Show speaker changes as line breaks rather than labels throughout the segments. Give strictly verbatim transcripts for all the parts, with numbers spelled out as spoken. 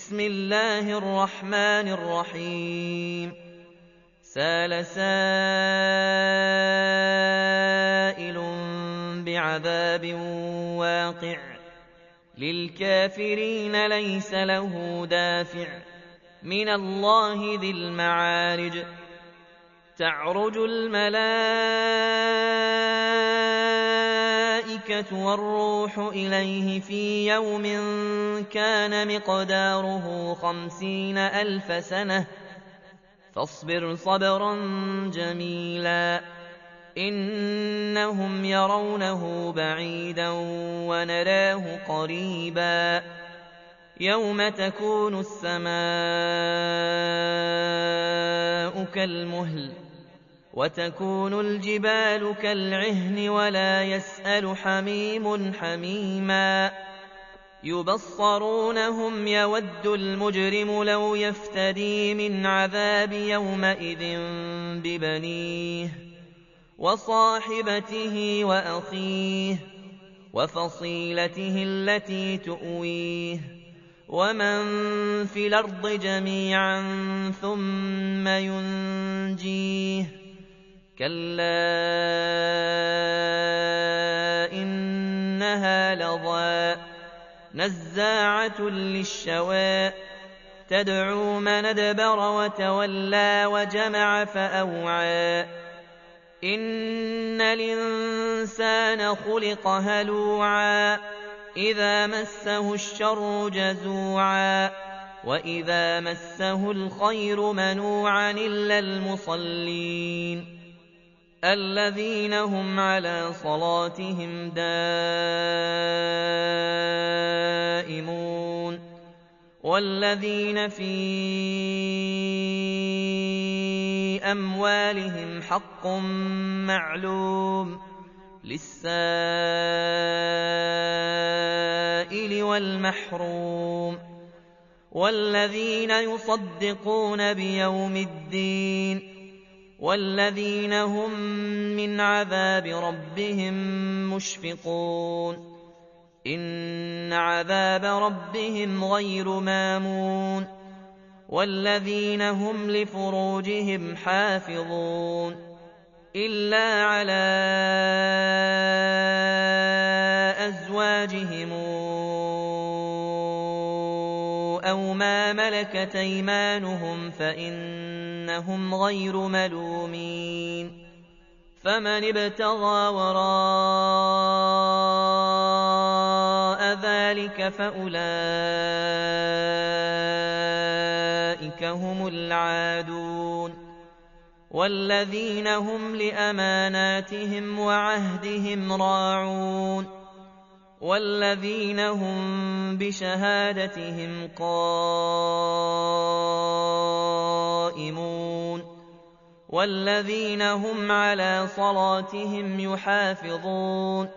بسم الله الرحمن الرحيم سال سائل بعذاب واقع للكافرين ليس له دافع من الله ذي المعارج تعرج الملائكة والروح إليه في يوم كان مقداره خمسين ألف سنة فاصبر صبرا جميلا إنهم يرونه بعيدا ونراه قريبا يوم تكون السماء كالمهل وتكون الجبال كالعهن ولا يسأل حميم حميما يبصرونهم يود المجرم لو يفتدي من عذاب يومئذ ببنيه وصاحبته وأخيه وفصيلته التي تؤويه ومن في الأرض جميعا ثم ينجيه كلا إنها لظى نزاعة للشوى تدعو من أدبر وتولى وجمع فأوعى إن الإنسان خلق هلوعا إذا مسه الشر جزوعا وإذا مسه الخير منوعا إلا المصلين الذين هم على صلاتهم دائمون والذين في أموالهم حق معلوم للسائل والمحروم والذين يصدقون بيوم الدين والذين هم من عذاب ربهم مشفقون إن عذاب ربهم غير مامون والذين هم لفروجهم حافظون إلا على أزواجهم أو ما ملكت أيمانهم فإنهم غير ملومين فمن ابتغى وراء ذلك فأولئك هم العادون والذين هم لأماناتهم وعهدهم راعون والذين هم بشهادتهم قائمون والذين هم على صلاتهم يحافظون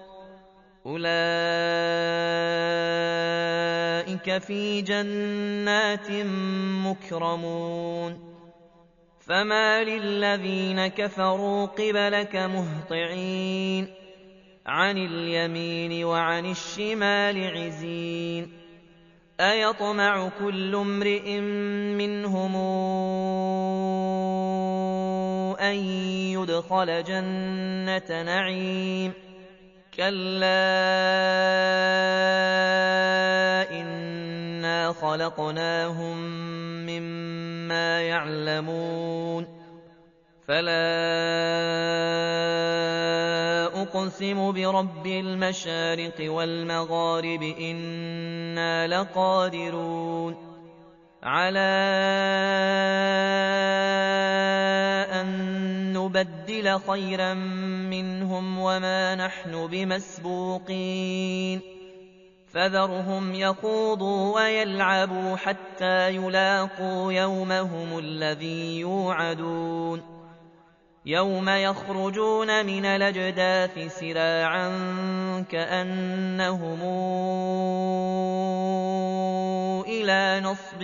أولئك في جنات مكرمون فما للذين كفروا قبلك مهطعين عن اليمين وعن الشمال عزين أيطمع كل امرئ منهم أن يدخل جنة نعيم كلا إنا خلقناهم مما يعلمون فلا أقسم برب المشارق والمغارب إنا لقادرون على أن نبدل خيرا منهم وما نحن بمسبوقين فذرهم يخوضوا ويلعبوا حتى يلاقوا يومهم الذي يوعدون يوم يخرجون من الأجداث سراعا كأنهم إلى نصب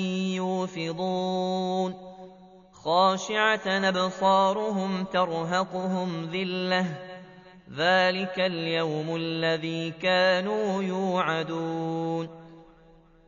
يوفضون خاشعة أبصارهم ترهقهم ذلة ذلك اليوم الذي كانوا يوعدون